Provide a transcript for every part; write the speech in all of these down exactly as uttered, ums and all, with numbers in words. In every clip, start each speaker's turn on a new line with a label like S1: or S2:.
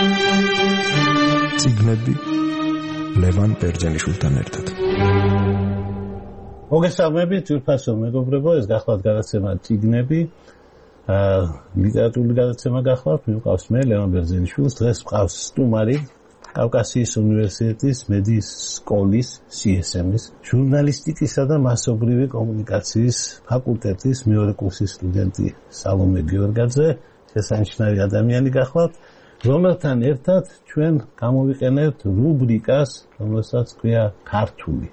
S1: წიგნები ლევან ბერძენიშვილთან ერთად.
S2: მოგესალმებით, ძვირფასო მეგობრებო, ეს გახლავთ გადაცემა წიგნები. ლიტერატურული გადაცემა გახლავთ, მივყავს მე ლევან ბერძენიშვილს, დღეს მყავს სტუმარი კავკასიის უნივერსიტეტის მედიის სკოლის სი ეს ემ-ის ჟურნალისტიკისა და მასობრივი კომუნიკაციის ფაკულტეტის მეორე კურსის სტუდენტი სალომე გიორგაძე, შესანიშნავი ადამიანი გახლავთ, რომელთან ერთად ჩვენ გამოვიყენებთ რუბრიკას, რომელსაც ქვია ქართული.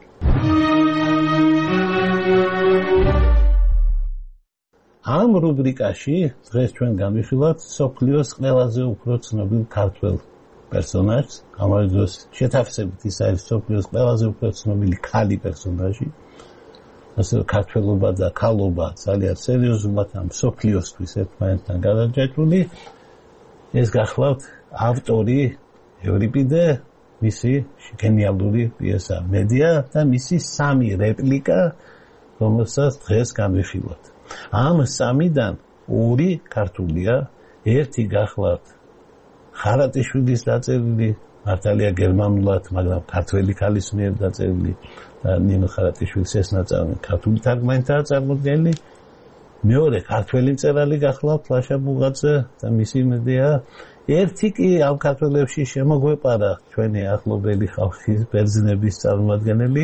S2: ამ რუბრიკაში დღეს ჩვენ გამიხილავთ სოფლიოს ყველაზე უფრო ცნობილ ქართველ პერსონაჟს, ამავე დროს შეთავსებით ის არის სოფლიოს ყველაზე უფრო ცნობილი ქალი პერსონაჟი. ასე ქართველობა და ქალობა ძალიან სერიოზულად ამ სოფლიოსთვის ერთმანეთთან გადაჯაჭვული. ეს გახლავთ ავტორი ევრიპიდე, მისი გენიალური პიესა მედია და მისი სამი რეპლიკა, რომელსაც დღეს გამიხილავთ. ამ სამიდან ორი ქართულია, ერთი გახლავთ ხარატიშვილის დაწერილი, მართალია გერმანულად, მაგრამ ქართველი ქალის მიერ დაწერილი და ნინო ხარატიშვილის ეს ნაწარმი ქართული თარგმანითაა წარმოდგენილი. მეორე ქართველი მწერალი გახლავთ ლაშა ბუღაძე და მისი მედია. ერთი კი ამ ქართველებში შემოგვეპარა ჩვენი ახლობელი ხალხის ბერძნების წარმომადგენელი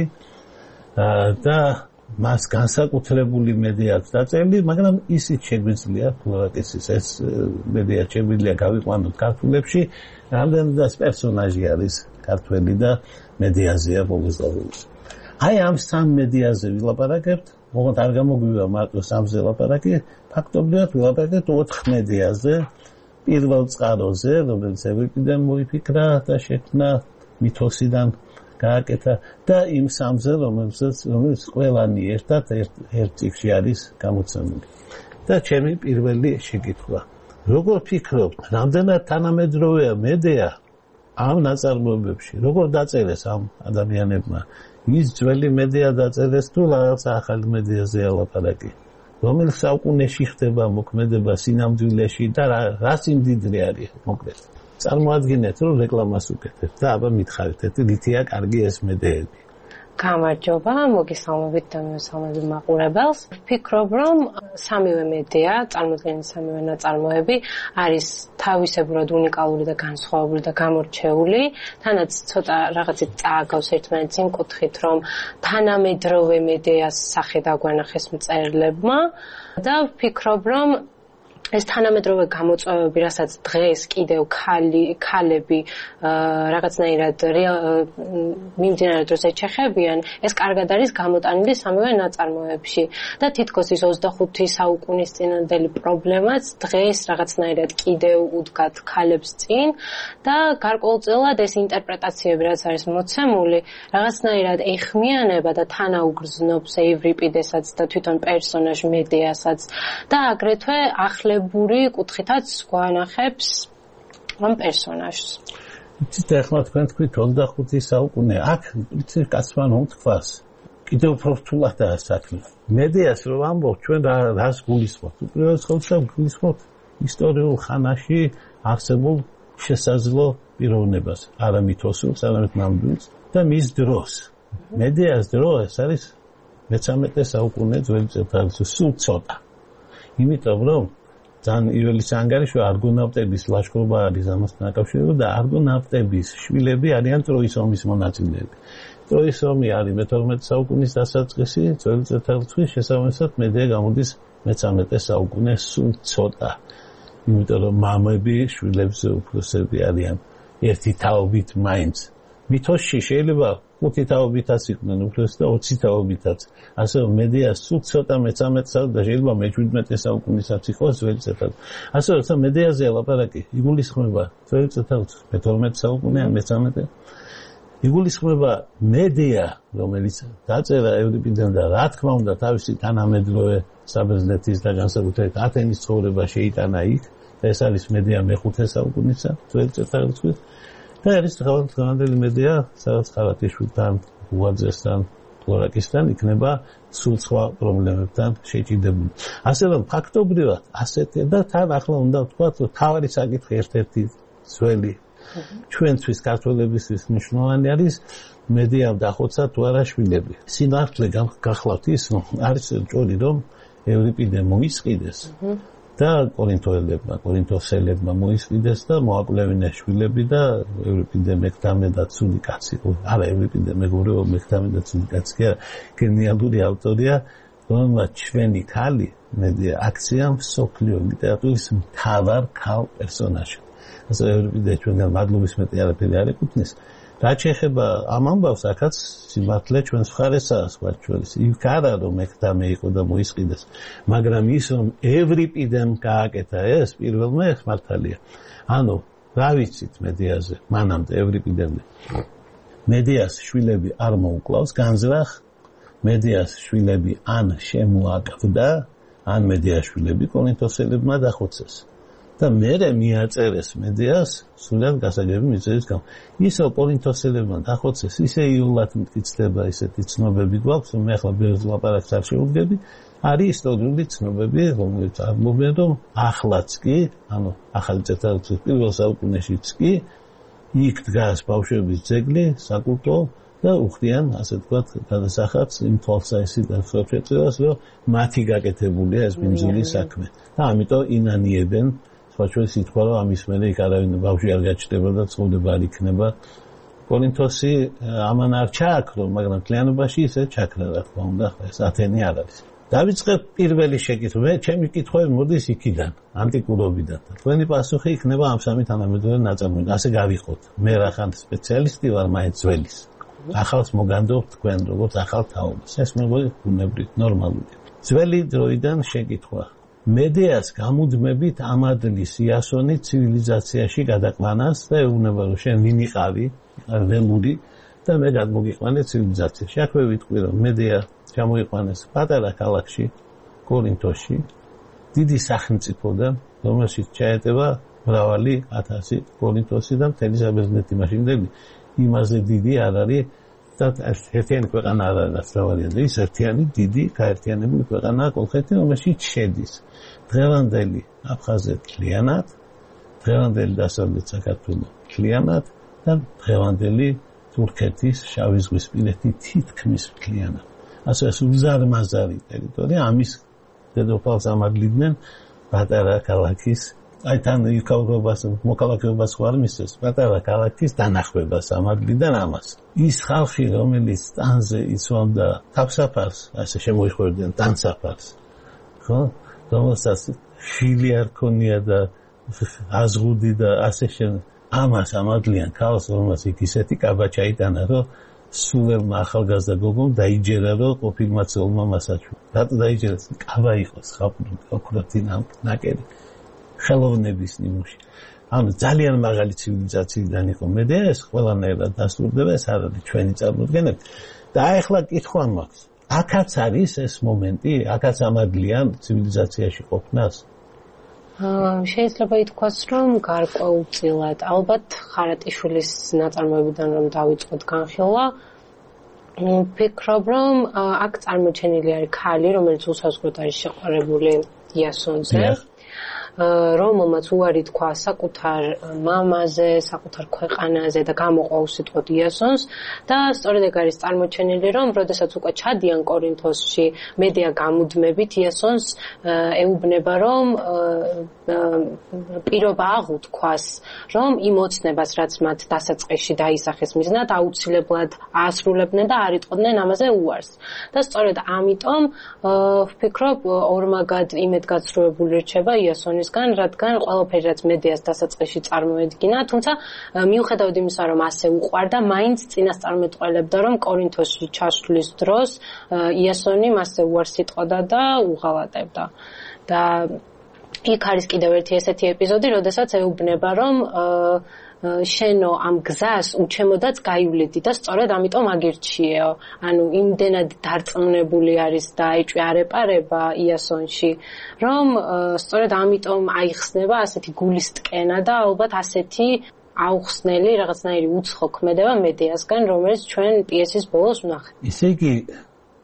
S2: და მას განსაკუთრებული მედია აქვს დაწერილი, მაგრამ ისიც შეგვიძლია, ფლორატისის ეს მედია შეგვიძლია გავიყვანოთ ქართულებში, რამდენადაც პერსონაჟი არის ქართველი და მედიაზეა ბოლოს და ბოლოს. აი ამ სამ მედიაზე ვილაპარაკებთ, მოკლედ არ გამოგვივა მარტო სამზე ლაპარაკი, ფაქტობრივად ვილაპარაკებთ ოთხ მედიაზე, პირველ წყაროზე, რომელიც ევრიპიდემ მოიფიქრა და შექმნა მითოსიდან გააკეთა და იმ სამზე, რომელსაც რომელიც ყველანი ერთად ერთ წიგნში არის გამოცემული. და ჩემი პირველი შეკითხვა. როგორ ფიქრობთ, რამდენად თანამედროვეა მედია ამ ნაწარმოებებში? როგორ დაწერეს ამ ადამიანებმა? ის ძველი მედია დაწერეს თუ რაღაცა ახალი მედიაზეა ლაპარაკი? რომელ საუკუნეში ხდება მოქმედება სინამდვილეში და რა სიმდიდრე არის მოკლედ? წარმოადგინეთ, რომ რეკლამას უკეთებთ და აბა მითხარით, რითია კარგი ეს მედიები.
S3: გამარჯობა, მოგესალმებით და მოგესალმებით მაყურებელს. ვფიქრობ, რომ სამივე მედია, წარმოდგენილი სამივე ნაწარმოები არის თავისებურად უნიკალური და განსხვავებული და გამორჩეული. თანაც ცოტა რაღაცით წააგავს ერთმანეთს იმ კუთხით, რომ თანამედროვე მედიას სახე დაგვანახეს მწერლებმა და ვფიქრობ, რომ ეს თანამედროვე გამოწვევები, რასაც დღეს კიდევ ქალი, ქალები რაღაცნაირად მიმდინარე დროს ეჩეხებიან, ეს კარგად არის გამოტანილი სამივე ნაწარმოებში და თითქოს ის ოცდახუთი საუკუნის წინანდელი პრობლემაც დღეს რაღაცნაირად კიდევ უდგათ ქალებს წინ და გარკვეულწილად ეს ინტერპრეტაციები, რაც არის მოცემული, რაღაცნაირად ეხმიანება და თანაუგრძნობს ევრიპიდესაც და თვითონ პერსონაჟ მედიასაც და აგრეთვე ახლ ბური კუთხითაც გვანახებს ამ პერსონაჟს.
S2: იცით, ახლა თქვენ თქვით ოცდახუთი საუკუნე, აქ იცით კაცმა რომ თქვას, კიდევ უფრო რთულადაა საქმე. მედიას რომ ამბობ, ჩვენ რას გულისხმობთ? უპირველეს ყოვლისა გულისხმობთ ისტორიულ ხანაში არსებულ შესაძლო პიროვნებას, არა მითოსურს, არამედ ნამდვილს და მის დროს. მედიას დრო ეს არის მეცამეტე საუკუნე ძველი წელთაღრიცხვის სულ ცოტა. იმიტომ რომ ძალიან იულიუს ანგარიშვა არგონავტების ლაშქრობა არის ამასთან დაკავშირებული და არგონავტების შვილები არიან ტროის ომის მონაწილეები. ტროის ომი არის მეთორმეტე საუკუნის დასაწყისი, ძველი წელთაღრიცხვის შესაბამისად მედია გამოდის მეცამეტე საუკუნეს სულ ცოტა. იმიტომ რომ მამები შვილებზე უფროსები არიან ერთი თაობით მაინც. მითოსში შეიძლება ხუთი თაობითაც იყვნენ უფროსი და ოცი თაობითაც. ასე რომ მედია სულ ცოტა მეცამეტე და შეიძლება მეჩვიდმეტე საუკუნესაც იყოს ძველი წელთაღრიცხვის. ასე რომ მედიაზე ლაპარაკი იგულისხმება ძველი წელთაღრიცხვის მეთორმეტე საუკუნე ან მეცამეტე. იგულისხმება მედია, რომელიც დაწერა ევრიპიდემ და რა თქმა უნდა თავისი თანამედროვე საბერძნეთის და განსაკუთრებით ათენის ცხოვრება შეიტანა იქ. ეს არის მედია მეხუთე საუკუნისა ძველი წელთაღრიცხვის. და არის დღევანდელი მედია, სადაც ხარატიშვილთან, ბუღაძესთან, ფლორაკისთან იქნება სულ სხვა პრობლემებთან შეჭიდებული. ასე რომ ფაქტობრივად ასეთი და თან ახლა უნდა ვთქვათ, რომ თავარი საკითხი ერთ-ერთი ძველი ჩვენთვის ქართველებისთვის მნიშვნელოვანი არის მედიამ დახოცა თუ არა შვილები. სინამდვილე გახლავთ ის, რომ არის ჭორი, რომ ევრიპიდე მოისყიდეს და კორინთოელებმა, კორინთოსელებმა მოისყიდეს და მოაკვლევინეს შვილები და ევრიპიდე მეკთამე და ცუდი კაცი. არა, ევრიპიდე მეგობრო მეკთამე და ცუდი კაცი კი არა, გენიალური ავტორია, რომელმაც ჩვენი ქალი მედია აქცია მსოფლიო ლიტერატურის მთავარ ქალ პერსონაჟი. ასე ევრიპიდე ჩვენგან მადლობის მეტი არაფერი არ ეკუთვნის. რაც შეეხება ამ ამბავს, აქაც სიმართლე ჩვენს მხარესაა სხვა შორის. იქ არა რომ მეკთამე იყო და მოისყიდეს, მაგრამ ის რომ ევრიპიდემ გააკეთა ეს პირველმა ეს მართალია. ანუ რა ვიცით მედიაზე, მანამდე ევრიპიდემდე. მედიას შვილები არ მოუკლავს განზრახ, მედიას შვილები ან შემოაკვდა, ან მედიას შვილები კორინთოსელებმა დახოცეს. და მერე მიაწერეს მედიას სულად გასაგები მიზეზის გამო. ისო კორინთოსელებმა დახოცეს, ისე იულად მტკიცდება ისეთი ცნობები გვაქვს, რომ მე ახლა ბევრ ლაპარაკს არ შევუდგები, არის ისტორიული ცნობები, რომელიც აღმოჩნდა, რომ ახლაც კი, ანუ ახალი წელთაღრიცხვის პირველ საუკუნეშიც კი, იქ დგას ბავშვების ძეგლი, საკულტო და უხდიან, ასე ვთქვათ, გადასახადს იმ თვალსაჩინო და ხელშეწყებას, რომ მათი გაკეთებულია ეს ბინძური საქმე. და ამიტომ ინანიებენ სხვაჩვენს ითქვა, რომ ამის მერე იქ არავინ ბავშვი არ გაჩნდება და ცხოვრება არ იქნება. კორინთოსი ამან არ ჩააქრო, მაგრამ კлянობაში ისე ჩაქრა, რა თქმა უნდა, ეს ათენი არ არის. დავიწყებ პირველი შეკითხვა. მე ჩემი კითხვები მოდის იქიდან, ანტიკურობიდან. თქვენი პასუხი იქნება ამ სამი თანამედროვე ნაწარმოებით. ასე გავიყოთ. მე რახან სპეციალისტი ვარ, მაინც ძველის. ახალს მოგანდობთ თქვენ როგორც ახალ თაობას. ეს მეგონი ბუნებრივი, ნორმალურია. ძველი დროიდან შეკითხვა. მედიას გამუდმებით ამადლის იასონი ცივილიზაციაში გადაყვანას და ეუბნება რომ შენ ვინ იყავი, ველური და მე გადმოგიყვანე ცივილიზაციაში. აქვე ვიტყვი რომ მედია ჩამოიყვანეს პატარა ქალაქში, კორინთოში, დიდი სახელმწიფოდან, რომელშიც ჩაეტება მრავალი ათასი კორინთოსი და მთელი საბერძნეთი მაშინდელი. იმაზე დიდი არ არის და ერთიანი ქვეყანა არ არის მრავალია და ის ერთიანი დიდი გაერთიანებული ქვეყანაა კოლხეთი, რომელშიც შედის დღევანდელი აფხაზეთი მთლიანად, დღევანდელი დასავლეთ საქართველო მთლიანად და დღევანდელი თურქეთის შავი ზღვისპირეთი თითქმის მთლიანად. ასე უზარმაზარი ტერიტორია, ამის დედოფალს ამაგლიდნენ პატარა ქალაქის აი თან იქაურობას, მოქალაქეობას ხوار მისცეს, პატარა ქალაქის დანახვებას ამაგლიდან ამას. ის ხალხი, რომელიც ტანზე იცვამდა თავსაფარს, ასე შემოიხმარებდნენ ტანსაფარს, ხო? რომელსაც შილი არ ქონია და აზღუდი და ასე შემდეგ. ამას ამაგლიან ქალს, რომელსაც იქ ისეთი კაბა ჩაიტანა, რომ სულელმა ახალგაზრდა გოგომ დაიჯერა, რომ ყოფილმა ცოლმა მასაჩვენა. რატო დაიჯერა? კაბა იყოს, ხაპური, ოქროთი ნაკერი. ხელოვნების ნიმუში. ანუ ძალიან მაღალი ცივილიზაციიდან იყო მედია, ეს ყველანაირად დასტურდება, ეს არ არის ჩვენი წარმოდგენები. და ახლა კითხვა მაქვს. აქაც არის ეს მომენტი, აქაც ამადლიან ცივილიზაციაში ყოფნას?
S3: აა შეიძლება ითქვას, რომ გარკვეულწილად, ალბათ ხარატიშვილის ნაწარმოებიდან რომ დავიწყოთ განხილვა, ვფიქრობ, რომ აქ წარმოჩენილი არის ქალი, რომელიც უსაზღვროდ არის შეყვარებული იასონზე. რომელმაც უარი თქვა საკუთარ მამაზე, საკუთარ ქვეყანაზე და გამოყვა უსიტყვოდ იასონს და სწორედ ეგ არის წარმოჩენილი, რომ როდესაც უკვე ჩადიან კორინთოსში, მედია გამუდმებით იასონს ეუბნება, რომ პირობა აღუთქვას, რომ იმ ოცნებას, რაც მათ დასაწყისში დაისახეს მიზნად, აუცილებლად აასრულებდნენ და არ იტყოდნენ ამაზე უარს. და სწორედ ამიტომ ვფიქრობ, ორმაგად იმედგაცრუებული რჩება იასონისგან, რადგან ყველაფერი რაც მედიას დასაწყისში წარმოედგინა, თუმცა მიუხედავად იმისა, რომ ასე უყვარდა, მაინც წინასწარმეტყველებდა, რომ კორინთოსში ჩასვლის დროს იასონი მასზე უარს იტყოდა და უღალატებდა. და იქ არის კიდევ ერთი ესეთი ეპიზოდი, როდესაც ეუბნება, რომ შენო ამ გზას უჩემოდაც გაივლედი და სწორედ ამიტომ აგირჩიეო. ანუ იმდენად დარწმუნებული არის და ეჭვი არ ეპარება იასონში, რომ სწორედ ამიტომ აიხსნება ასეთი გულის ტკენა და ალბათ ასეთი აუხსნელი რაღაცნაირი უცხო ქმედება მედიასგან, რომელიც ჩვენ პიესის ბოლოს ვნახეთ.
S2: ისე იგი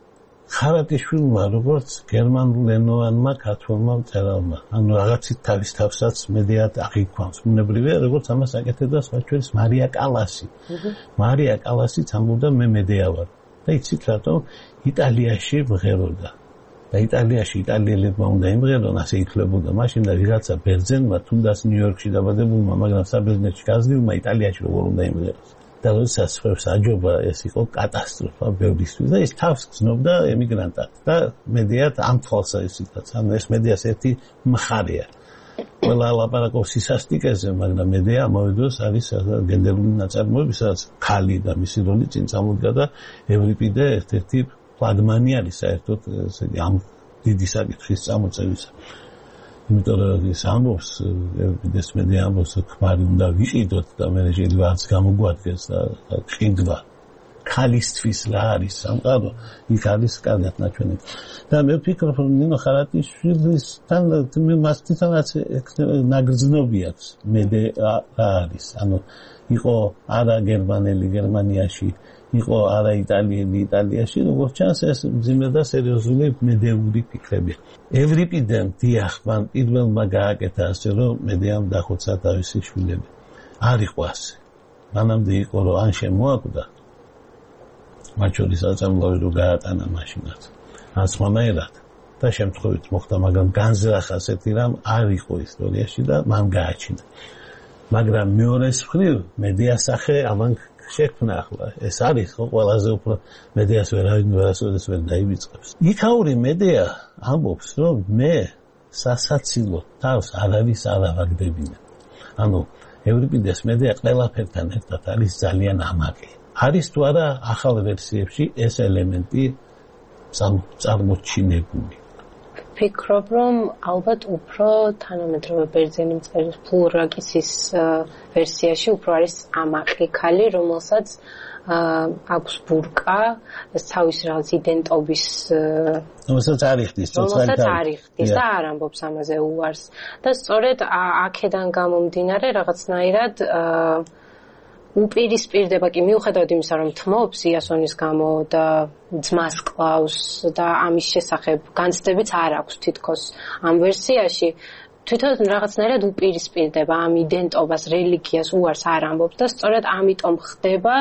S2: ხარატიშვილმა როგორც გერმანულენოვანმა ქართველმა მწერალმა, ანუ რაღაცით თავის თავსაც მედიად აღიქვამს. ბუნებრივია, როგორც ამას აკეთებდა სხვა ჩვენს მარია კალასი. მარია კალასიც ამბობდა მე მედია ვარ. და იცით რატომ? იტალიაში მღეროდა. და იტალიაში იტალიელებმა უნდა იმღერონ, ასე ითვლებოდა. მაშინ და ვიღაცა ბერძენმა თუნდაც ნიუ-იორკში დაბადებულმა, მაგრამ საბერძნეთში გაზრდილმა იტალიაში როგორ უნდა იმღეროს. და როდესაც ხებს აჯობა, ეს იყო კატასტროფა ბევრისთვის და ის თავს გრძნობდა ემიგრანტად და მედიად ამ თვალსაზრისითაც. ანუ ეს მედიას ერთი მხარეა. ყველა ლაპარაკობს სისასტიკეზე, მაგრამ მედია ამავე დროს არის გენდერული ნაწარმოები, სადაც ქალი და მისი როლი წინ წამოდგა და ევრიპიდე ერთ-ერთი ფლაგმანი არის საერთოდ ამ დიდი საკითხის წამოწევისა. იმიტომ რომ ის ამბობს, ევრიპიდეს მედია ამბობს, ქმარი უნდა ვიყიდოთ და მე შეიძლება არც გამოგვადგეს და ყიდვა. ქალისთვის რა არის სამყარო, იქ არის კარგად ნაჩვენები. და მე ვფიქრობ, რომ ნინო ხარატიშვილისთან მე მას თვითონაც ნაგრძნობი აქვს მედე რა არის. ანუ იყო არა გერმანელი გერმანიაში, იყო არა იტალიელი იტალიაში, როგორც ჩანს ეს მძიმე და სერიოზული მედეური ფიქრები. ევრიპიდემ დიახ, მან პირველმა გააკეთა ასე, რომ მედიამ დახოცა თავისი შვილები. არ იყო ასე. მანამდე იყო, რომ ან შემოაკვდა მათ შორის საწამლავი რო გაატანა მაშინაც. ან სხვანაირად და შემთხვევით მოხდა, მაგრამ განზრახ ასეთი რამ არ იყო ისტორიაში და მან გააჩინა. მაგრამ მეორეს მხრივ მედიას სახე ამან შექმნა ახლა. ეს არის ხო ყველაზე უფრო მედიას ვერავინ ვერასოდეს ვერ დაივიწყებს. იქაური მედია ამბობს, რომ მე სასაცილო თავს არავის არ ავაგდებინე. ანუ ევრიპიდეს მედია ყველაფერთან ერთად არის ძალიან ამაყი. არის თუ არა ახალ ვერსიებში ეს ელემენტი წარმოჩინებული.
S3: ვფიქრობ, რომ ალბათ უფრო თანამედროვე ბერძენი მწერლის ფლურაკისის ვერსიაში უფრო არის ამაყი ქალი, რომელსაც აქვს ბურკა, თავისი რაღაც იდენტობის
S2: რომელსაც არ იხდის,
S3: რომელსაც არ იხდის და არ ამბობს ამაზე უარს. და სწორედ აქედან გამომდინარე რაღაცნაირად უპირისპირდება კი მიუხედავად იმისა, რომ თმობს იასონის გამო და ძმას კლავს და ამის შესახებ განცდებიც არ აქვს თითქოს ამ ვერსიაში, თვითონ რაღაცნაირად უპირისპირდება ამ იდენტობას, რელიგიას უარს არ ამბობს და სწორედ ამიტომ ხდება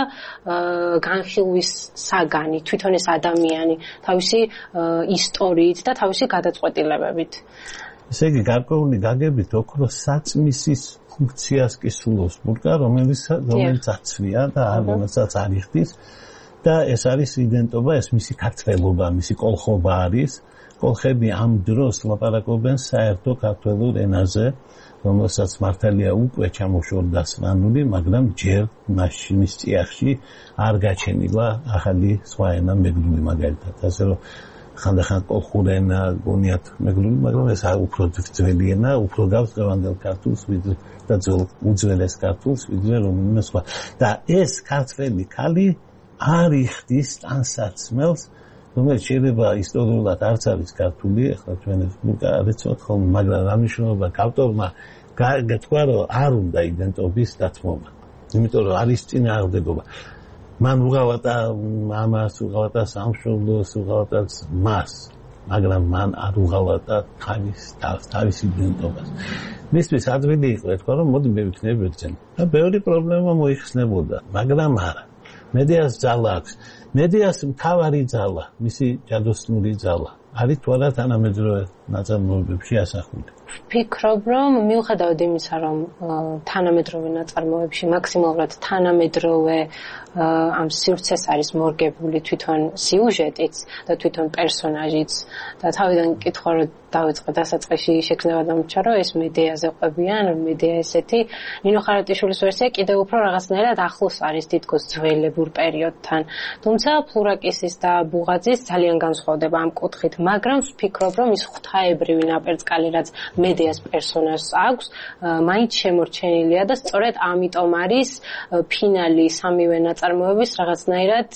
S3: განხილვის საგანი, თვითონ ეს ადამიანი თავისი ისტორიით და თავისი გადაწყვეტილებებით.
S2: ესე იგი, გარკვეული გაგებით ოქროს საწმისის ფუნქციას კი სულობს ბურკა, რომელიც რომელიც აცვია და რომელსაც არ იხდის და ეს არის იდენტობა, ეს მისი ქართველობა, მისი კოლხობა არის. კოლხები ამ დროს ლაპარაკობენ საერთო ქართველურ ენაზე, რომელსაც მართალია უკვე ჩამოშორდა სვანური, მაგრამ ჯერ მაშინის წიაღში არ გაჩენილა ახალი სხვა ენა მეგრული მაგალითად. ასე რომ ხანდახან კოლხური ენა გონიათ მეგრული, მაგრამ ეს უფრო ძველი ენა, უფრო გავს დღევანდელ ქართულს, ვიდრე და უძველეს ქართულს, ვიდრე რომელიმე სხვა. და ეს ქართველი ქალი არ იხდის ტანსაცმელს, რომელიც შეიძლება ისტორიულად არც არის ქართული, ახლა ჩვენ ეს არ ეცოთ ხოლმე, მაგრამ რა მნიშვნელობა ავტორმა გეთქვა, რომ არ უნდა იდენტობის დათმობა. იმიტომ რომ არის წინააღმდეგობა. მან უღალატა მამას, უღალატა სამშობლოს, უღალატა მას, მაგრამ მან არ უღალატა თავის თავს, თავის იდენტობას. მისთვის ადვილი იყო ეთქვა, რომ მოდი მე ვიქნები ბერძენი. და ბევრი პრობლემა მოიხსნებოდა, მაგრამ არა. მედიას ძალა აქვს. მედიას მთავარი ძალა, მისი ჯადოსნური ძალა არის თუ არა თანამედროვე ნაწარმოებებში ასახული.
S3: ვფიქრობ, რომ მიუხედავად იმისა, რომ თანამედროვე ნაწარმოებებში მაქსიმალურად თანამედროვე ამ სივრცეს არის მორგებული თვითონ სიუჟეტიც და თვითონ პერსონაჟიც და თავიდან მკითხვა რომ დავიწყე დასაწყისში შექმნება დამრჩა რომ ეს მედიაზე ყვებიან, რომ მედია ესეთი. ნინო ხარატიშვილის ვერსია კიდევ უფრო რაღაცნაირად ახლოს არის თითქოს ძველებურ პერიოდთან. თუმცა ფლურაკისის და ბუღაძის ძალიან განსხვავდება ამ კუთხით, მაგრამ ვფიქრობ, რომ ის ღვთაებრივი ნაპერწკალი რაც მედიას პერსონაჟს აქვს, მაინც შემორჩენილია და სწორედ ამიტომ არის ფინალი სამივე ნაწარმოების რაღაცნაირად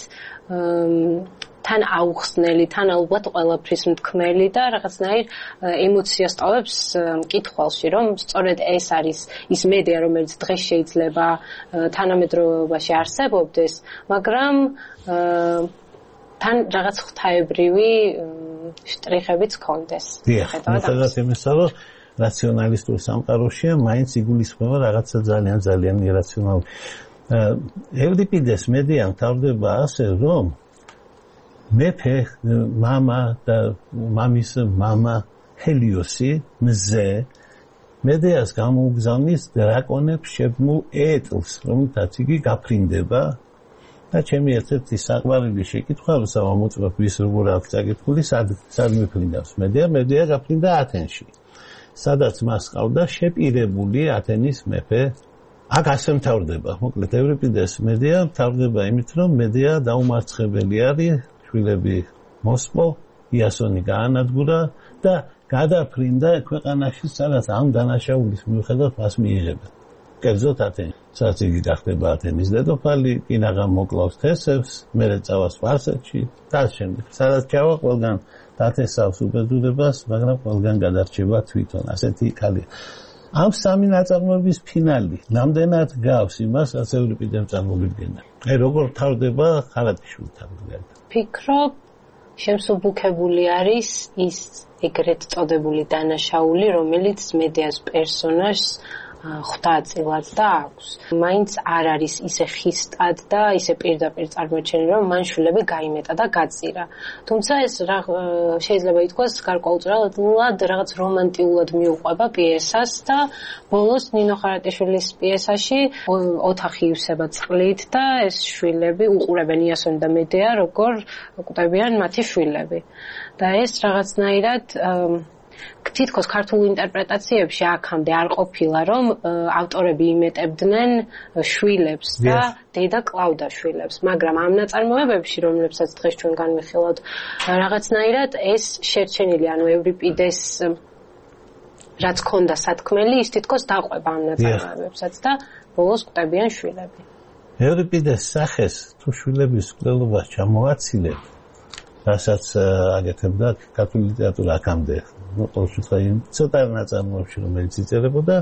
S3: თან აუხსნელი, თან ალბათ ყველაფრის მთქმელი და რაღაცნაირ ემოციას ტოვებს მკითხველში, რომ სწორედ ეს არის ის მედია, რომელიც დღეს შეიძლება თანამედროვეობაში არსებობდეს, მაგრამ თან რაღაც ღვთაებრივი შტრიხებიც კონდეს.
S2: დიახ, მოხდათ იმისა, რომ რაციონალისტურ სამყაროშია მაინც იგულისხმება რაღაცა ძალიან ძალიან ირაციონალური. ევრიპიდეს მედეამ თავდება ასე, რომ მეფე, მამა და მამის მამა ჰელიოსი მზე მედეას გამოუგზავნის დრაკონებს შებმულ ეტლს, რომელთაც იგი გაფრინდება და ჩემი ერთ-ერთი საყვარელი შეკითხვა, როცა მოწმობ ვის როგორ აქვს წაკითხული, სად სად მიფრინდავს მედეა, მედეა გაფრინდა ათენში. სადაც მას ყავდა შეპირებული ათენის მეფე. აქ ასე მთავრდება, მოკლედ ევრიპიდეს მედეა მთავრდება იმით, რომ მედეა დაუმარცხებელი არის, შვილები მოსპო, იასონი გაანადგურა და გადაფრინდა ქვეყანაში, სადაც ამ დანაშაულის მიუხედავად მას მიიღებენ. კერძოდ ათენი. სადაც იგი გახდება ათენის დედოფალი, კინაღამ მოკლავს თესევს, მერე წავა სპარსეთში და ამ შემდეგ. სადაც ჩავა ყველგან დათესავს უბედურებას, მაგრამ ყველგან გადარჩება თვითონ. ასეთი ქალია. ამ სამი ნაწარმოების ფინალი ნამდვილად გავს იმას, რაც ევრიპიდემ წარმოგვიდგენა. აი როგორ თავდება ხარატიშვილთან.
S3: ფიქრობ, შემსუბუქებული არის ის ეგრეთ წოდებული დანაშაული, რომელიც მედეას პერსონაჟს ღვთაწილად და აქვს. მაინც არ არის ისე ხისტად და ისე პირდაპირ წარმოჩენილი, რომ მან შვილები გაიმეტა და გაწირა. თუმცა ეს შეიძლება ითქვას გარკვეულწილად რაღაც რომანტიულად მიუყვება პიესას და ბოლოს ნინო ხარატიშვილის პიესაში ოთახი ივსება წყლით და ეს შვილები უყურებენ იასონი და მედეა, როგორ კვდებიან მათი შვილები. და ეს რაღაცნაირად თითქოს ქართულ ინტერპრეტაციებში აქამდე არ ყოფილა, რომ ავტორები იმეტებდნენ შვილებს და დედა კლავდა შვილებს, მაგრამ ამ ნაწარმოებებში, რომლებსაც დღეს ჩვენ განვიხილავთ, რაღაცნაირად ეს შერჩენილი, ანუ ევრიპიდეს რაც ქონდა სათქმელი, ის თითქოს დაყვება ამ ნაწარმოებებსაც და ბოლოს კვდებიან შვილები.
S2: ევრიპიდეს სახეს თუ შვილების მკვლელობას ჩამოაცილებ, რასაც აკეთებდა ქართული ლიტერატურა აქამდე. Ну, толщица им ცოტა ნაწარმოებში რომელიც იწერებოდა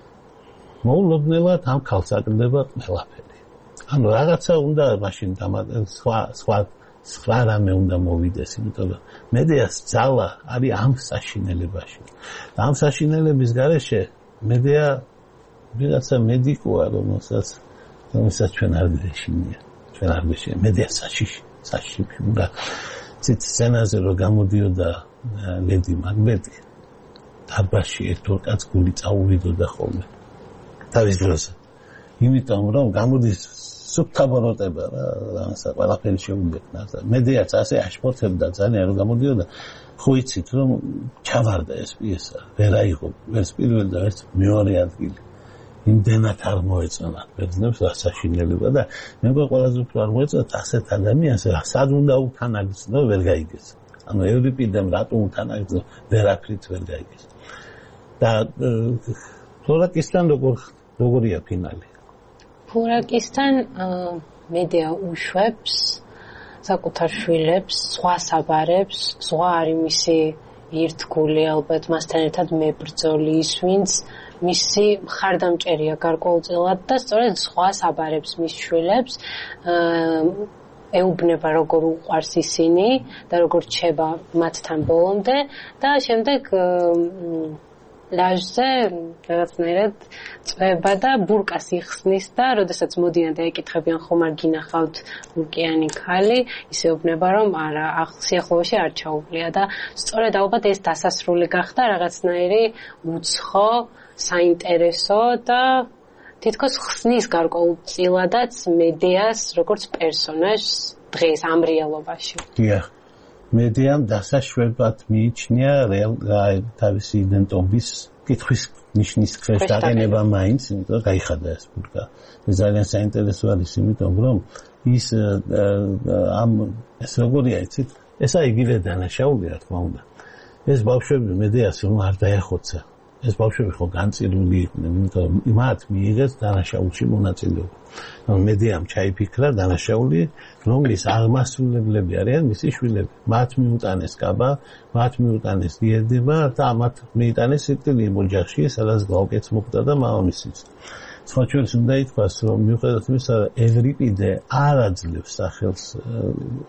S2: მოულოდნელად ამ ქალს აკრდება ყველაფერი. ანუ რაღაცა უნდა მაშინ სხვა სხვა სხვა რამე უნდა მოვიდეს, იმიტომ რომ მედეას ძალა არის ამ საშინელებაში. და ამ საშინელების გარეშე მედეა ვიღაცა მედიკოა, რომელსაც რომელსაც ჩვენ არ გვეშინია. ჩვენ არ გვეშინია მედეა საშიში, საშიში უნდა ცით სცენაზე რომ გამოდიოდა ლედი მაგბეტი დაბაში ერთօր კაც გული წაუვიდოდა ხოლმე თავის დროზე. იმიტომ რომ გამოდის სუბთაბოროტება რა, რაღაცა ყველაფერი შეუბეკნა. მედეაც ასე აშფოთებდა ძალიან რომ გამოდიოდა. ხო იცით რომ ჩავარდა ეს პიესა, ვერ აიღო ვერც პირველი და ვერც მეორე ადგილი. იმდენად არ მოეწონა ბერძნებს ასაშინელება და მე მგონი ყველაზე უფრო არ მოეწონათ ასეთ ადამიანს, სად უნდა უთანაგრძნო ვერ გაიგეს. ანუ ევრიპიდემ რატო უთანაგრძნო ვერაფრით ვერ გაიგეს. და ფლორაკისთან როგორ როგორია ფინალი?
S3: ფლორაკისთან მედეა უშვებს საკუთარ შვილებს, სხვა საბარებს, სხვა არის მისი ერთგული ალბათ მასთან ერთად მებრძოლი ის, ვინც მისი მხარდამჭერია გარკვეულწილად და სწორედ სხვა საბარებს მის შვილებს ეუბნება როგორ უყვარს ისინი და როგორ რჩება მათთან ბოლომდე და შემდეგ ლაჟზე რაღაცნაირად წვება და ბურკას იხსნის და როდესაც მოდიან და ეკითხებიან ხომ არ გინახავთ ბურკიანი ქალი, ის ეუბნება რომ არა, სიახლოვეში არ ჩაუვლია და სწორედ ალბათ ეს დასასრული გახდა რაღაცნაირი უცხო, საინტერესო და თითქოს ხსნის გარკვეულწილადაც მედეას როგორც პერსონაჟს დღეს ამ რეალობაში.
S2: დიახ. მედეამ დასაშვებად მიიჩნია თავისი იდენტობის კითხვის ნიშნის ქვეშ დაყენება მაინც, იმიტომ რომ გაიხადა ეს ბურკა. ეს ძალიან საინტერესო არის, იმიტომ რომ ის ამ ეს როგორია იცით, ესა იგივე დანაშაული რა თქმა უნდა. ეს ბავშვები მედეას რომ არ დაეხოცა. ეს ბავშვები ხო განწირული იყვნენ, იმიტომ რომ მათ მიიღეს დანაშაულში მონაწილეობა. ანუ მედეამ ჩაიფიქრა დანაშაული, რომლის აღმასრულებლები არიან მისი შვილები. მათ მიუტანეს კაბა, მათ მიუტანეს დიედება და მათ მიიტანეს სიკვდილი ოჯახში, სადაც გაუკეც მოკვდა და მამამისიც. სხვა ჩვენს უნდა ითქვას, რომ მიუხედავად იმისა, ევრიპიდე არ აძლევს სახელს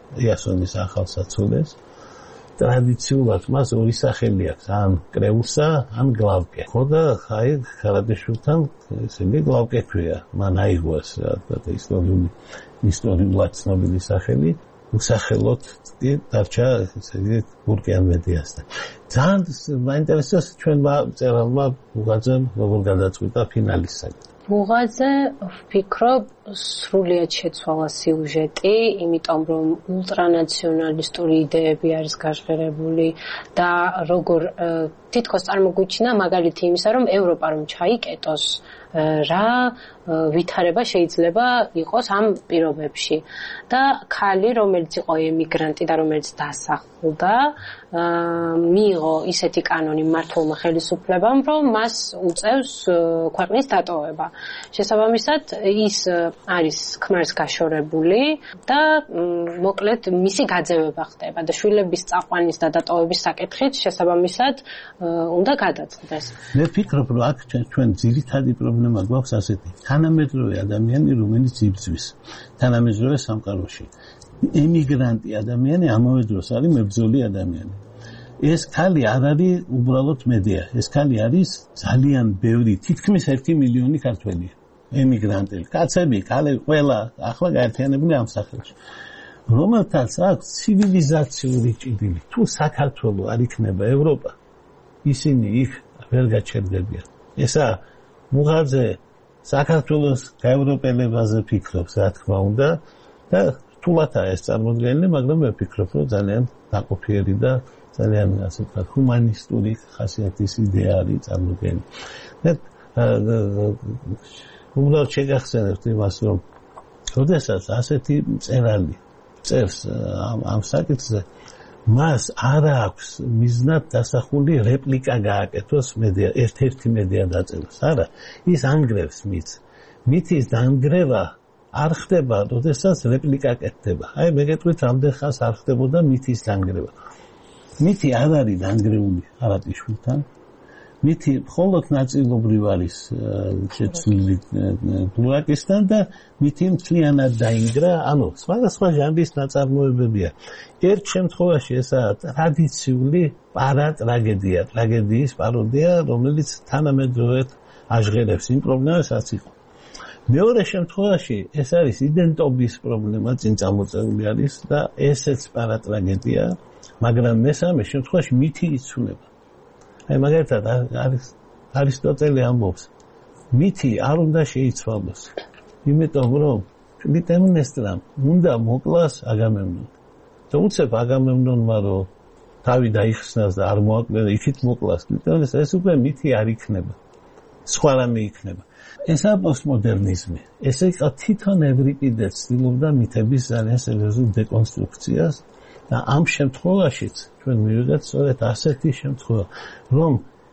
S2: იასონის ახალსაცოლეს. ტრადიციულად მას ორი სახელი აქვს, ან კრეუსა, ან გლავკე. ხო და აი ხარაჯაშვილთან ესე იგი გლავკე ქვია. მან აიღოს ისტორიული ისტორიულად ცნობილი სახელი, უსახელოდ კი დარჩა ესე იგი ბურკიან მედიასთან. ძალიან მაინტერესებს ჩვენ მწერალმა ბუღაძემ როგორ გადაწყვიტა ფინალის საკითხი.
S3: ბუღაძე ვფიქრობ სრულიად შეცვალა სიუჟეტი, იმიტომ რომ ულტრანაციონალისტური იდეები არის გაჟღერებული და როგორ თითქოს წარმოგვიჩინა მაგალითი იმისა, რომ ევროპა რომ ჩაიკეტოს, რა ვითარება შეიძლება იყოს ამ პირობებში და ქალი რომელიც იყო ემიგრანტი და რომელიც დასახლდა მიიღო ისეთი კანონი მმართველმა ხელისუფლებამ რომ მას უწევს ქვეყნის დატოვება შესაბამისად ის არის ქმარს გაშორებული და მოკლედ მისი გაძევება ხდება და შვილების წაყვანის და დატოვების საკითხით შესაბამისად უნდა გადაწყდეს
S2: მე ვფიქრობ რომ აქ ჩვენ ძირითადი პრობლემა გვაქვს ასეთი თანამედროვე ადამიანი რომელიც იბრძვის თანამედროვე სამყაროში ემიგრანტი ადამიანი ამავე დროს არის მებრძოლი ადამიანი ეს ქალი არ არის უბრალოდ მედია ეს ქალი არის ძალიან ბევრი თითქმის ერთი მილიონი ქართველი ემიგრანტი კაცები ქალები ყველა ახლა გაერთიანებული ამ სახელში რომელთაც აქვს ცივილიზაციური ჭიდილი თუ საქართველო არ იქნება ევროპა ისინი იქ ვერ გაჩერდებიან ესა ბუღაძე საქართველოს გაევროპელებაზე ფიქრობს რა თქმა უნდა და რთულადაა ეს წარმოდგენილი მაგრამ მე ვფიქრობ რომ ძალიან დაყოფიერი და ძალიან ასე ვთქვათ ჰუმანისტური ხასიათის იდეა არის წარმოდგენილი და უბრალოდ შეგახსენებთ იმას რომ როდესაც ასეთი მწერალი წერს ამ ამ საკითხზე მას არ აქვს მიზნად დასახული რეპლიკა გააკეთოს მედია ერთ-ერთი მედია დაწეროს არა ის ანგრევს მით მითის დაანგრევა არ ხდება როდესაც რეპლიკა კეთდება აი მე გეტყვით რამდენ ხანს არ ხდებოდა მითის დაანგრევა მითი არ არის დაანგრეული არატიშვილთან მითი მხოლოდ ნაწილობრივ არის შეცვლილი დულაკისთან და მითი მთლიანად დაინგრა ანუ სხვადასხვა ჟანრის ნაწარმოებებია ერთ შემთხვევაში ესაა ტრადიციული პარატრაგედია ტრაგედიის პაროდია რომელიც თანამედროვედ აჟღერებს იმ პრობლემას რაც იყო მეორე შემთხვევაში ეს არის იდენტობის პრობლემა წინ წამოწეული არის და ესეც პარატრაგედია მაგრამ მესამე შემთხვევაში მითი იცვლება აი მაგალითად არის არისტოტელე ამბობს მითი არ უნდა შეიცვალოს იმიტომ რომ კლიტემნესტრამ უნდა მოკლას აგამემნონი და უცებ აგამემნონმა რომ თავი დაიხსნას და არ მოაკლდა და იქით მოკლას კლიტემნესტრა ეს უკვე მითი არ იქნება სხვა რამე იქნება ესაა პოსტმოდერნიზმი ესე იყო თვითონ ევრიპიდე ცდილობდა მითების ძალიან სერიოზულ დეკონსტრუქციას და ამ შემთხვევაშიც ჩვენ მივიღეთ სწორედ ასეთი შემთხვევა რომ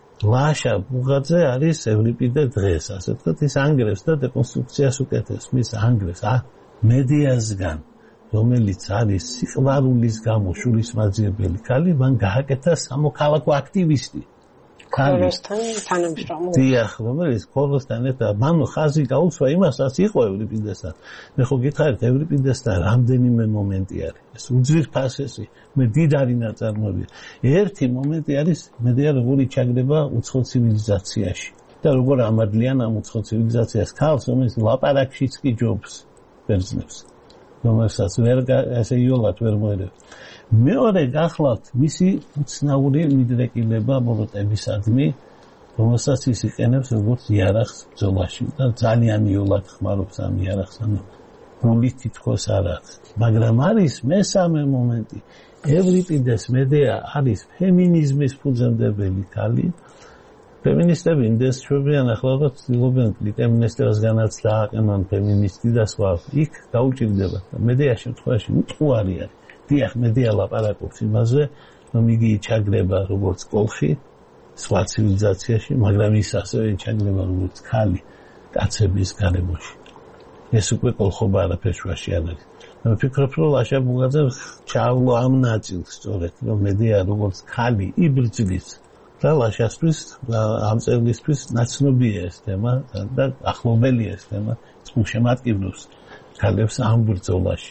S2: ლაშა ბუღაძე არის ევრიპიდე დღეს ასე ვთქვათ ის ანგრევს და დეკონსტრუქციას უკეთებს მის ანგრევს ა მედიასგან რომელიც არის სიყვარულის გამო შურისმაძიებელი ქალი მან გააკეთა სამოქალაქო აქტივისტი
S3: ქოროსთან თანამშრომელი.
S2: დიახ, რომელიც ქოროსთან ერთად მანო ხაზი გაუცვა იმასაც იყო ევრიპიდესთან. მე ხო გითხარით ევრიპიდესთან რამდენიმე მომენტი არის. ეს უძვირფასესი, მე დიდარი ნაწარმოებია. ერთი მომენტი არის მედია როგორი ჩაგდება უცხო ცივილიზაციაში. და როგორ ამადლიან ამ უცხო ცივილიზაციას ქალს, რომელიც ლაპარაკშიც კი ჯობს ბერძნებს. რომელსაც ვერ ესე იოლად ვერ მოერევს. მეორე გახლავთ მისი უცნაური მიდრეკილება ბოროტებისადმი, რომელსაც ის იყენებს როგორც იარაღს ბრძოლაში და ძალიან იოლად ხმარობს ამ იარაღს, ანუ გული თითქოს არ აქვს. მაგრამ არის მესამე მომენტი. ევრიპიდეს მედეა არის ფემინიზმის ფუძემდებელი ქალი. ფემინისტები ინდეს ჩვენიან ახლა ცდილობენ კლიტემნესტრას განაც დააყენონ ფემინისტი და სხვა. იქ გაუჭირდება. მედეა შემთხვევაში უწყუარი არის. დიახ, მედია ლაპარაკობს იმაზე, რომ იგი ჩაგრება როგორც კოლხი სხვა ცივილიზაციაში, მაგრამ ის ასევე ჩაგრება როგორც ქალი კაცების გარემოში. ეს უკვე კოლხობა არაფერში არ არის. მე ვფიქრობ, რომ ლაშა ბუღაძე ჩავლო ამ ნაწილს სწორედ, რომ მედია როგორც ქალი იბრძვის და ლაშასთვის ამ წერილისთვის ნაცნობია ეს თემა და ახლობელია ეს თემა, წყულშემატკივრებს ქალებს ამ ბრძოლაში.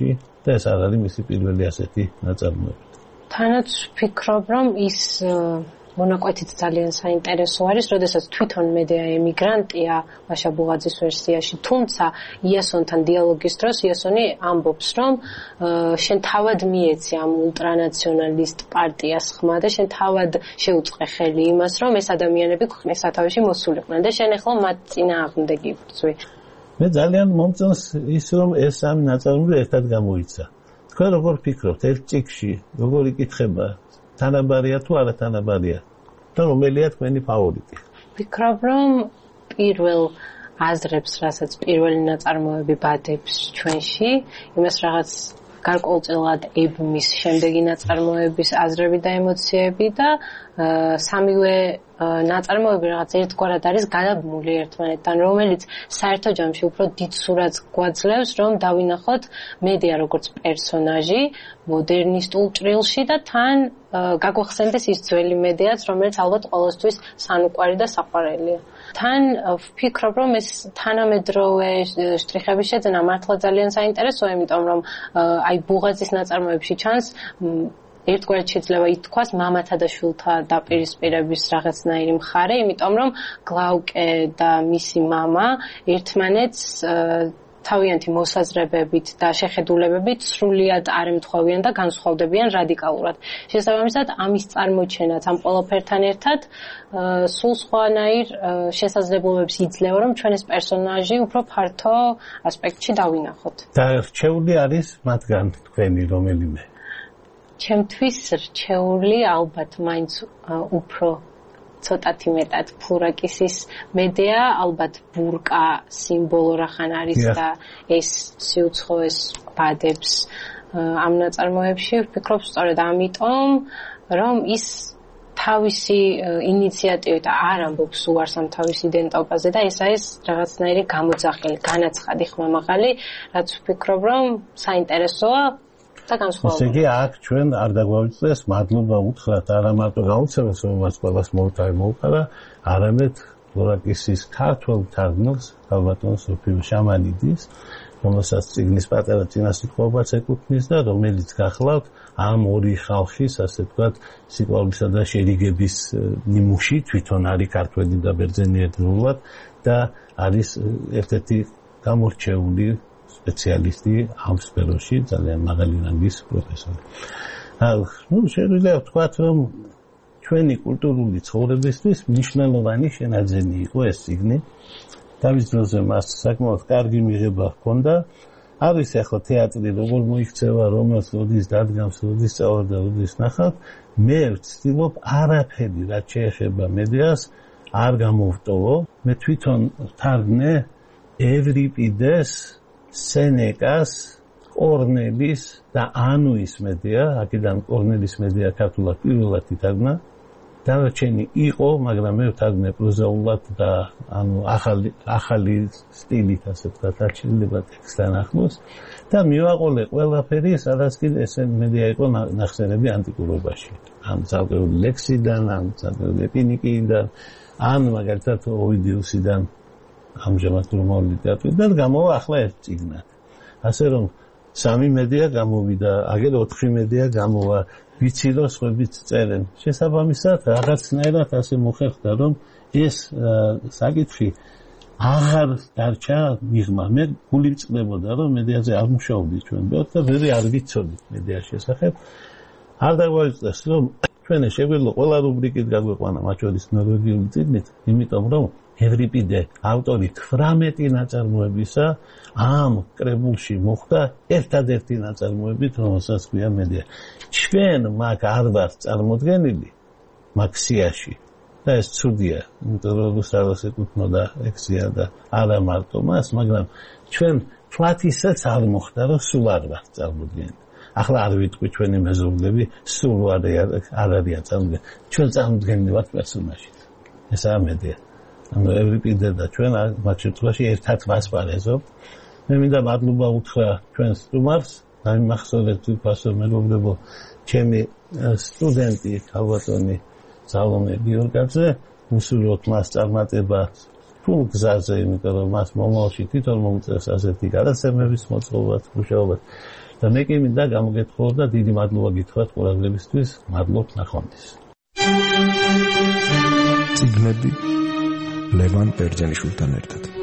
S2: და ეს არ არის მისი პირველი ასეთი ნაწარმოები.
S3: თანაც ვფიქრობ, რომ ის მონაკვეთით ძალიან საინტერესო არის, როდესაც თვითონ მედეა ემიგრანტია ვაშა ბუღაძის ვერსიაში, თუმცა იასონთან დიალოგის დროს იასონი ამბობს, რომ შენ თავად მიეცი ამ ულტრანაციონალისტ პარტიას ხმა და შენ თავად შეუწყე ხელი იმას, რომ ეს ადამიანები ქვეყნის სათავეში მოსულიყვნენ და შენ ახლა მათ წინააღმდეგი იბრძვი.
S2: მე ძალიან მომწონს ის, რომ ეს სამი ნაწარმოები ერთად გამოიცა. თქვენ როგორ ფიქრობთ, ერთ ჭიქში როგორ იკითხება თანაბარია თუ არა თანაბარია და რომელია თქვენი ფავორიტი?
S3: ვფიქრობ, რომ პირველ აზრებს, რასაც პირველი ნაწარმოები ბადებს ჩვენში, იმას რაღაც გარკვეულწილად ებმის შემდეგი ნაწარმოების აზრები და ემოციები და სამივე ნაწარმოები რაღაც ერთგვარად არის გადაბმული ერთმანეთთან, რომელიც საერთო ჯამში უფრო დიდ სურათს გვაძლევს, რომ დავინახოთ მედეა როგორც პერსონაჟი მოდერნისტულ ჭრილში და თან გაგვახსენდეს ის ძველი მედეაც, რომელიც ალბათ ყოველთვის სანუკვარი და საყვარელია. თან ვფიქრობ, რომ ეს თანამედროვე შტრიხების შეძენა მართლა ძალიან საინტერესოა, იმიტომ რომ აი ბუღაძის ნაწარმოებში ჩანს ერთგვარად შეიძლება ითქვას მამათა და შვილთა დაპირისპირების რაღაცნაირი მხარე, იმიტომ რომ გლაუკე და მისი მამა ერთმანეთს თავიანთი მოსაზრებებით და შეხედულებებით სრულიად არ ემთხვევიან და განსხვავდებიან რადიკალურად. შესაბამისად, ამის წარმოჩენაც ამ ყველაფერთან ერთად სულ სხვანაირ შესაძლებლობებს იძლევა, რომ ჩვენ ეს პერსონაჟი უფრო ფართო ასპექტში დავინახოთ.
S2: და რჩეული არის მათგან თქვენი რომელიმე?
S3: ჩემთვის რჩეული ალბათ მაინც უფრო ცოტათი მეტად ფლურაკისის მედეა, ალბათ ბურკა სიმბოლო რახან არის და ეს სიუცხოეს ბადებს ამ ნაწარმოებში. ვფიქრობ სწორედ ამიტომ, რომ ის თავისი ინიციატივით არ ამბობს უარს ამ თავის იდენტობაზე და ეს არის რაღაცნაირი გამოძახილი, განაცხადი ხმამაღალი, რაც ვფიქრობ, რომ საინტერესოა.
S2: ესე იგი, აქ ჩვენ არ დაგვავიწყდეს მადლობა უთხრათ არა მარტო გაუცემელს, რომელსაც ყველას მოუთავი მოუყარა, არამედ ფლურაკისის ქართველ თარგმნელს, ქალბატონ სოფიო შამანიძის, რომელსაც წიგნის პატარა წინასიტყვაობაც ეკუთვნის და რომელიც გახლავთ ამ ორი ხალხის, ასე ვთქვათ, სიყვარულისა და შერიგების ნიმუში, თვითონ არის ქართველი და ბერძენი ერთდროულად და არის ერთ-ერთი გამორჩეული სპეციალისტი ამ სფეროში, ძალიან მაღალი რანგის პროფესორი. ნუ შეიძლება ვთქვათ, რომ ჩვენი კულტურული ცხოვრებისთვის მნიშვნელოვანი შენაძენი იყო ეს წიგნი. თავის დროზე მას საკმაოდ კარგი მიღება ჰქონდა. არის ახლა თეატრი როგორ მოიქცევა, რომელს როდის დადგამს, როდის წავალ და როდის ნახავთ. მე ვცდილობ არაფერი, რაც შეეხება მედეას, არ გამოვტოვო. მე თვითონ ვთარგმნე ევრიპიდეს, სენეკას, კორნელის და ანუის მედეა, აქედან კორნელის მედეა ქართულად პირველად ითარგმნა. დანარჩენი იყო, მაგრამ მე ვთარგმნე პროზაულად და ანუ ახალი ახალი სტილით, ასე ვთქვათ, არ შეიძლება ტექსტთან ახლოს და მივაყოლე ყველაფერი, სადაც კიდე ეს მედეა იყო ნახსენები ანტიკურობაში. ან ძალგეული ლექსიდან, ან ძალგეული ეპინიკიდან, ან მაგალითად ოვიდიუსიდან. ამჟამად რომაული ლიტერატურიდან გამოვა ახლა ერთ წიგნად. ასე რომ სამი მედეა გამოვიდა, აგერ ოთხი მედეა გამოვა, ვიცი რომ სხვებიც წერენ. შესაბამისად, რაღაცნაირად ასე მოხერხდა, რომ ეს საკითხი აღარ დარჩა მიღმა. მე გული მწყდებოდა, რომ მედეაზე არ მუშაობდი ჩვენ ბევრ და ვერი არ ვიცოდი მედეას შესახებ. არ დაგვაიწყდეს, რომ ჩვენ შეგვიძლია ყველა რუბრიკით გაგვეყვანა, მათ შორის ნორვეგიული წიგნით, იმიტომ რომ ევრიპიდე ავტორი თვრამეტი ნაწარმოებისა ამ კრებულში მოხდა ერთადერთი ნაწარმოებით, რომელსაც ქვია მედეა. ჩვენ მაგ არ ვართ წარმოდგენილი მაგ სიაში და ეს ცუდია, იმიტომ რომ რუსთაველს ეკუთვნოდა ექსია და არა მარტო მას, მაგრამ ჩვენ თვათისაც არ მოხდა, რომ სულ არ ვართ წარმოდგენილი. ახლა არ ვიტყვი ჩვენი მეზობლები სულ არ არიან წარმოდგენილი. ჩვენ წარმოდგენილი ვართ პერსონაჟით. ესაა მედეა. ანუ ევრიპიდე და ჩვენ მათ შემთხვევაში ერთად ვასპარეზობთ. მე მინდა მადლობა უთხრა ჩვენ სტუმარს, დაიმახსოვრეთ ვიფასო მეგობრებო, ჩემი სტუდენტი ქალბატონი სალომე გიორგაძე, უსურვოთ მას წარმატება თუ გზაზე, იმიტომ რომ მას მომავალში თვითონ მომწევს ასეთი გადაცემების მოწყობაც, მუშაობაც. და მე კი მინდა გამოგეთხოვო და დიდი მადლობა გითხრათ ყურადღებისთვის. მადლობ ნახვამდის.
S1: წიგნები ლევან ბერძენიშვილთან ერთად.